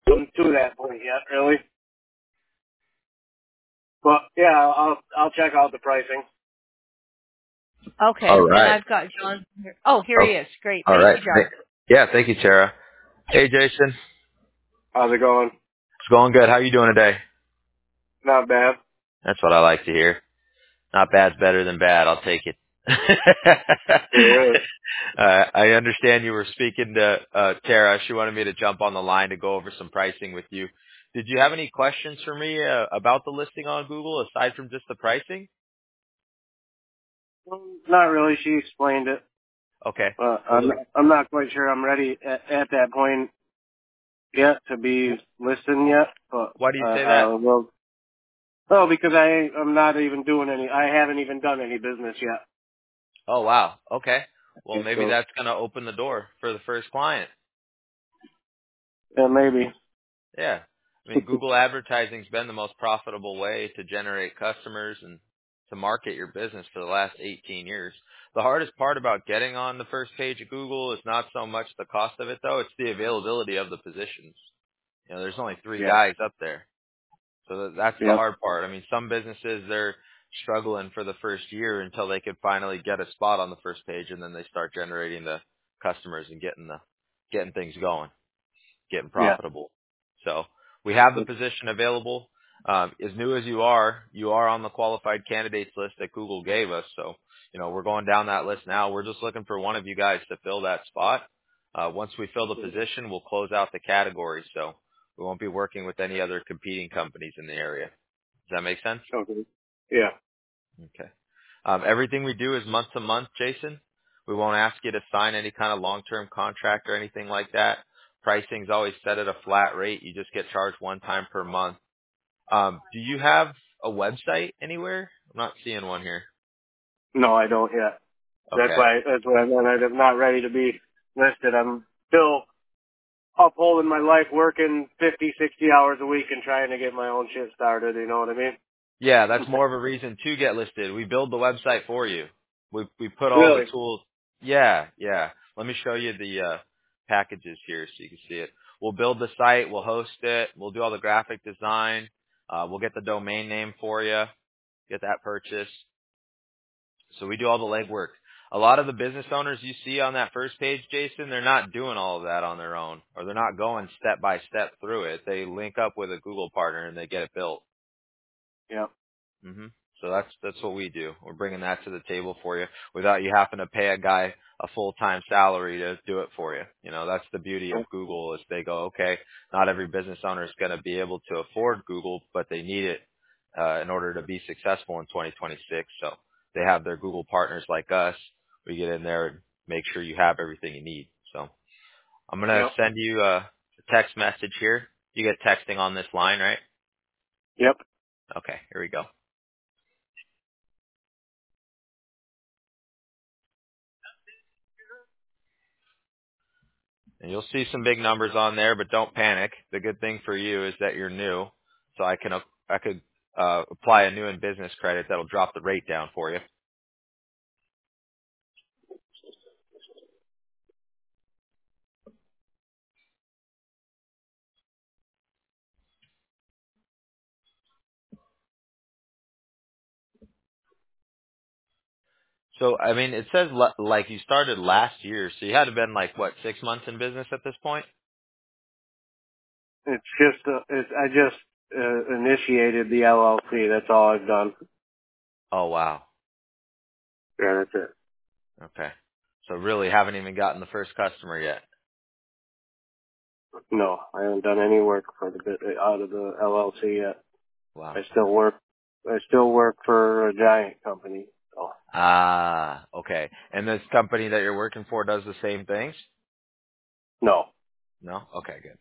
come to that point yet, really. But yeah, I'll check out the pricing. Okay, All and right. I've got John here. Oh, here he Oh, is. Great. all Thank right. you, John. Yeah, thank you, Tara. Hey, Jason. How's it going? It's going good. How are you doing today? Not bad. That's what I like to hear. Not bad's better than bad. I'll take it. Yeah. I understand you were speaking to Tara. She wanted me to jump on the line to go over some pricing with you. Did you have any questions for me about the listing on Google aside from just the pricing? Not really. She explained it. Okay. I'm not quite sure I'm ready at that point yet to be listing yet. But Why do you say I that? will. Oh, because I'm not even doing any. I haven't even done any business yet. Oh, wow. Okay. Well, maybe So that's going to open the door for the first client. yeah, maybe. Yeah. I mean, Google advertising's been the most profitable way to generate customers and to market your business for the last 18 years. The hardest part about getting on the first page of Google is not so much the cost of it, though. It's the availability of the positions. You know, there's only 3 Yeah. guys up there. So that's the Yep. hard part. I mean, some businesses, they're struggling for the first year until they can finally get a spot on the first page, and then they start generating the customers and getting things going, getting Yeah. profitable. So we have the position available. As new as you are on the qualified candidates list that Google gave us. So, you know, we're going down that list now. We're just looking for one of you guys to fill that spot. Once we fill the position, we'll close out the category. So we won't be working with any other competing companies in the area. Does that make sense? Okay. Yeah. Okay. Everything we do is month to month, Jason. We won't ask you to sign any kind of long-term contract or anything like that. Pricing's always set at a flat rate. You just get charged one time per month. Do you have a website anywhere? I'm not seeing one here. No, I don't yet. Okay. That's why I'm not ready to be listed. I'm still upholding my life, working 50, 60 hours a week and trying to get my own shit started. You know what I mean? Yeah, that's more of a reason to get listed. We build the website for you. We put all the Really? tools. Yeah, yeah. Let me show you the packages here so you can see it. We'll build the site. We'll host it. We'll do all the graphic design. We'll get the domain name for you. Get that purchased. So we do all the legwork. A lot of the business owners you see on that first page, Jason, they're not doing all of that on their own, or they're not going step by step through it. They link up with a Google partner and they get it built. Yeah. hmm So that's what we do. We're bringing that to the table for you without you having to pay a guy a full-time salary to do it for you. You know, that's the beauty of Google is they go, okay, not every business owner is going to be able to afford Google, but they need it in order to be successful in 2026. So they have their Google partners like us. We get in there and make sure you have everything you need. So I'm going to Yep. send you a text message here. You get texting on this line, right? Yep. Okay, here we go. And you'll see some big numbers on there, but don't panic. The good thing for you is that you're new, so I could apply a new in business credit that'll drop the rate down for you. So I mean, it says like you started last year, so you had to been like what 6 months in business at this point. It's just, I just initiated the LLC. That's all I've done. Oh wow. Yeah, that's it. Okay. So really haven't even gotten the first customer yet. No, I haven't done any work for the bit out of the LLC yet. Wow. I still work. I still work for a giant company. So Ah, okay. And this company that you're working for does the same things? no. No? Okay, good.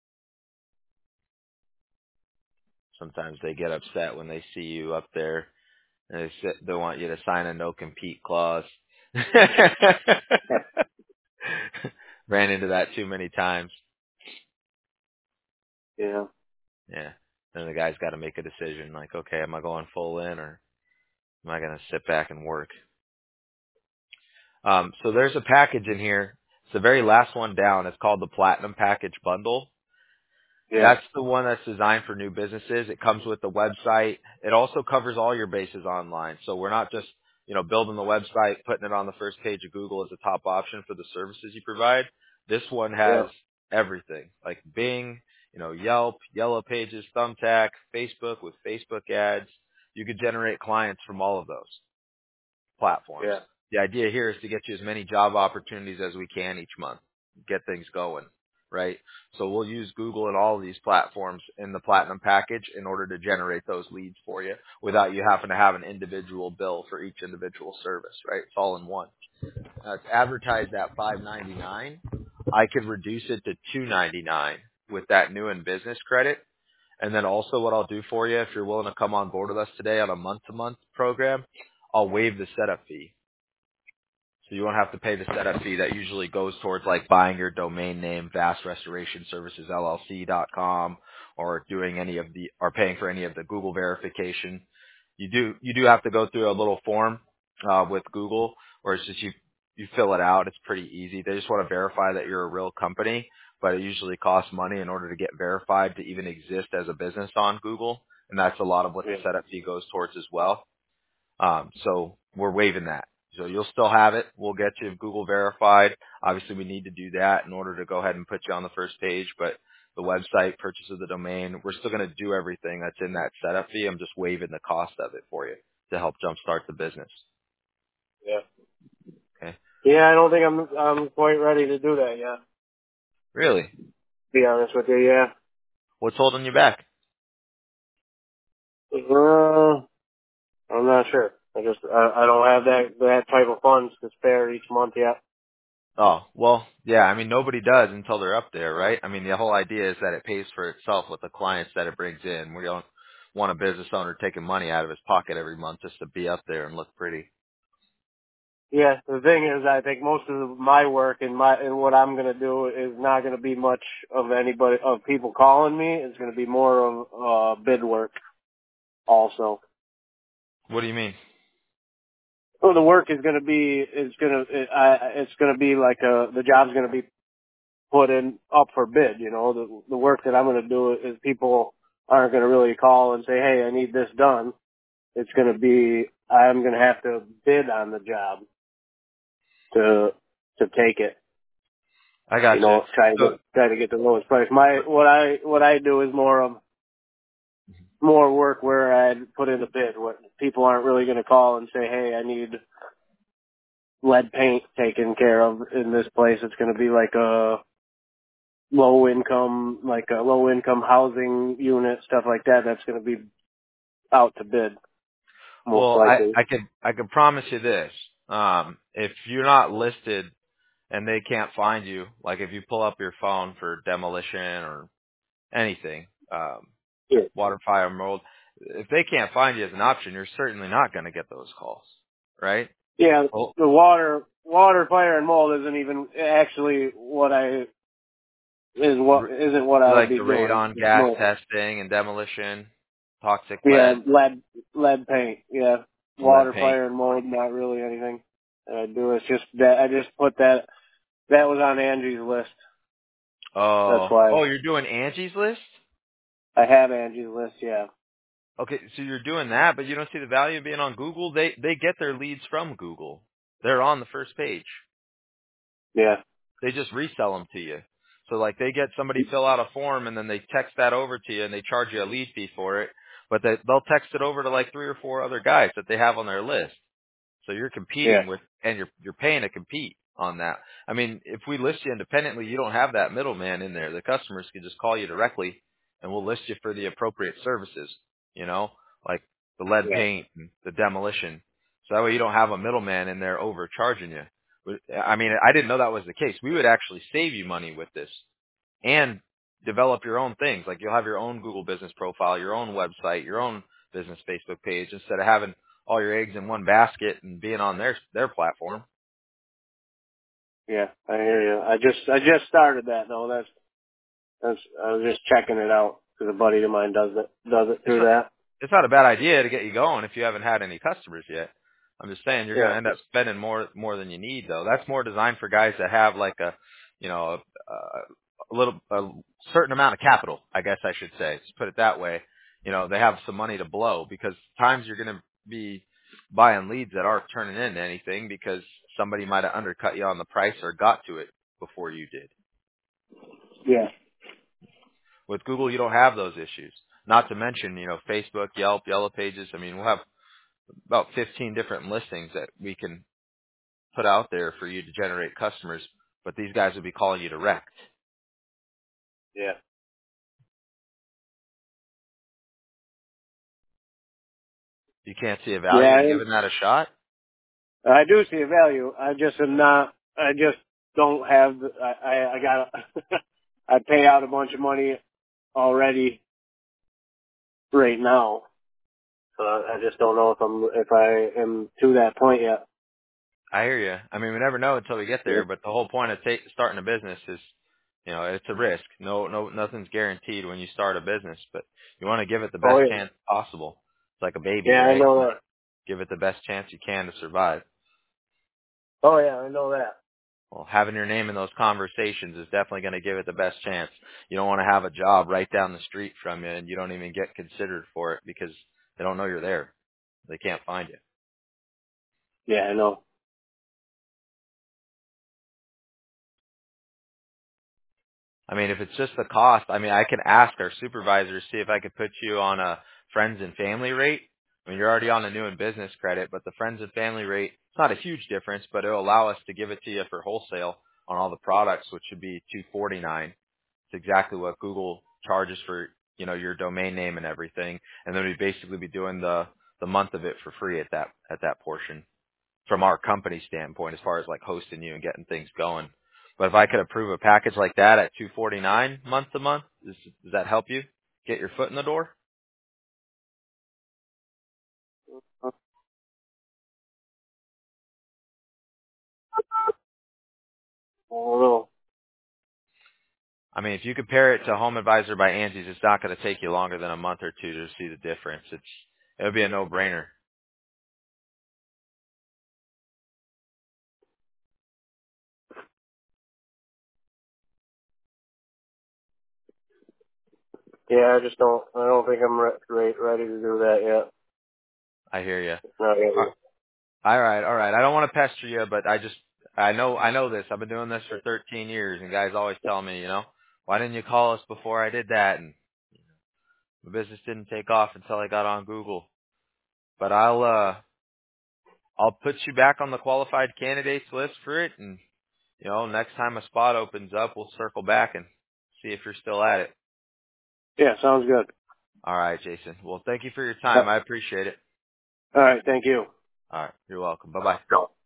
Sometimes they get upset when they see you up there. And they want you to sign a no compete clause. Ran into that too many times. Yeah. Yeah. Then the guy's got to make a decision like, okay, am I going full in or am I going to sit back and work? So there's a package in here. It's the very last one down. It's called the Platinum Package Bundle. Yeah. That's the one that's designed for new businesses. It comes with the website. It also covers all your bases online. So we're not just, building the website, putting it on the first page of Google as a top option for the services you provide. This one has everything, like Bing, Yelp, Yellow Pages, Thumbtack, Facebook with Facebook ads. You could generate clients from all of those platforms. Yeah. The idea here is to get you as many job opportunities as we can each month, get things going, right? So we'll use Google and all of these platforms in the Platinum package in order to generate those leads for you without you having to have an individual bill for each individual service, right? It's all in one. It's advertised at $5.99. I could reduce it to $2.99 with that new in business credit. And then also what I'll do for you, if you're willing to come on board with us today on a month-to-month program, I'll waive the setup fee. So you won't have to pay the setup fee that usually goes towards like buying your domain name, vastrestorationservicesllc.com, or or paying for any of the Google verification. You do have to go through a little form, with Google, where it's just you fill it out. It's pretty easy. They just want to verify that you're a real company, but it usually costs money in order to get verified to even exist as a business on Google. And that's a lot of what the setup fee goes towards as well. So we're waiving that. So you'll still have it. We'll get you Google verified. Obviously, we need to do that in order to go ahead and put you on the first page. But the website, purchase of the domain, we're still going to do everything that's in that setup fee. I'm just waiving the cost of it for you to help jumpstart the business. Yeah. Okay. Yeah, I don't think I'm quite ready to do that yet. Really? To be honest with you, yeah. What's holding you back? I'm not sure. I don't have that type of funds to spare each month yet. Oh, well, yeah, I mean, nobody does until they're up there, right? I mean, the whole idea is that it pays for itself with the clients that it brings in. We don't want a business owner taking money out of his pocket every month just to be up there and look pretty. Yeah, the thing is, I think most of my work and what I'm gonna do is not gonna be much of people calling me. It's gonna be more of bid work, also. What do you mean? Well, the work is gonna be like the job's gonna be put in up for bid. The work that I'm gonna do is people aren't gonna really call and say, hey, I need this done. It's gonna be I'm gonna have to bid on the job to take it. I got you. Try to get the lowest price. What I do is more work where I put in a bid. What people aren't really going to call and say, "Hey, I need lead paint taken care of in this place." It's going to be like a low income housing unit, stuff like that. That's going to be out to bid. Most likely. I can promise you this. If you're not listed and they can't find you, like if you pull up your phone for demolition or anything, water, fire, mold, if they can't find you as an option, you're certainly not going to get those calls, right? Yeah, Well, the water, fire, and mold isn't even actually isn't what I would like be the doing. radon gas testing and demolition, toxic Yeah, lead, lead paint. Yeah, lead water, paint. fire, and mold. Not really anything I do. It's just that I just put that was on Angie's list. That's why You're doing Angie's List? I have Angie's list. Yeah. Okay, so you're doing that, but you don't see the value of being on Google? They get their leads from Google. They're on the first page. Yeah. They just resell them to you. So like they get somebody fill out a form and then they text that over to you and they charge you a lead fee for it, but they'll text it over to like 3 or 4 other guys that they have on their list. So you're Yeah. competing with, and you're paying to compete on that. I mean, if we list you independently, you don't have that middleman in there. The customers can just call you directly, and we'll list you for the appropriate services. Like the lead Yeah. paint and the demolition. So that way you don't have a middleman in there overcharging you. I mean, I didn't know that was the case. We would actually save you money with this and develop your own things. Like you'll have your own Google business profile, your own website, your own business Facebook page instead of having all your eggs in one basket and being on their platform. Yeah. I hear you. I just started that though. That's I was just checking it out because a buddy of mine does it through that. It's not a bad idea to get you going if you haven't had any customers yet. I'm just saying you're going to end up spending more than you need though. That's more designed for guys that have like a a certain amount of capital, I guess I should say. Let's put it that way. They have some money to blow because times you're going to be buying leads that aren't turning into anything because somebody might have undercut you on the price or got to it before you did. Yeah. With Google, you don't have those issues. Not to mention, Facebook, Yelp, Yellow Pages. I mean, we'll have about 15 different listings that we can put out there for you to generate customers, but these guys will be calling you direct. Yeah. You can't see a value in Yeah. giving that a shot? I do see a value. I just am not. I just don't have. I got. I pay out a bunch of money already right now, so I just don't know if I am to that point yet. I hear you. I mean, we never know until we get Yeah. there, but the whole point of starting a business is, it's a risk. Nothing's guaranteed when you start a business, but you want to give it the Oh best yeah. chance possible. It's like a baby, Yeah, I right? know that. Give it the best chance you can to survive. Oh yeah, I know that. Well, having your name in those conversations is definitely going to give it the best chance. You don't want to have a job right down the street from you and you don't even get considered for it because they don't know you're there. They can't find you. Yeah, I know. I mean, if it's just the cost, I mean, I can ask our supervisors, see if I could put you on a friends and family rate. I mean, you're already on a new and business credit, but the friends and family rate, it's not a huge difference, but it'll allow us to give it to you for wholesale on all the products, which should be $249. It's exactly what Google charges for, your domain name and everything. And then we'd basically be doing the month of it for free at that portion from our company standpoint as far as like hosting you and getting things going. But if I could approve a package like that at $249 month to month, does that help you get your foot in the door? I don't know. I mean, if you compare it to Home Advisor by Angie's, it's not going to take you longer than a month or two to see the difference. It'll be a no-brainer. Yeah, I just don't. I don't think I'm ready to do that yet. I hear you. It's not yet. All right, all right. I don't want to pester you, but I know this. I've been doing this for 13 years, and guys always tell me, why didn't you call us before I did that? And the business didn't take off until I got on Google. But I'll put you back on the qualified candidates list for it, and next time a spot opens up, we'll circle back and see if you're still at it. Yeah, sounds good. All right, Jason. Well, thank you for your time. I appreciate it. All right, thank you. All right, you're welcome. Bye bye. No.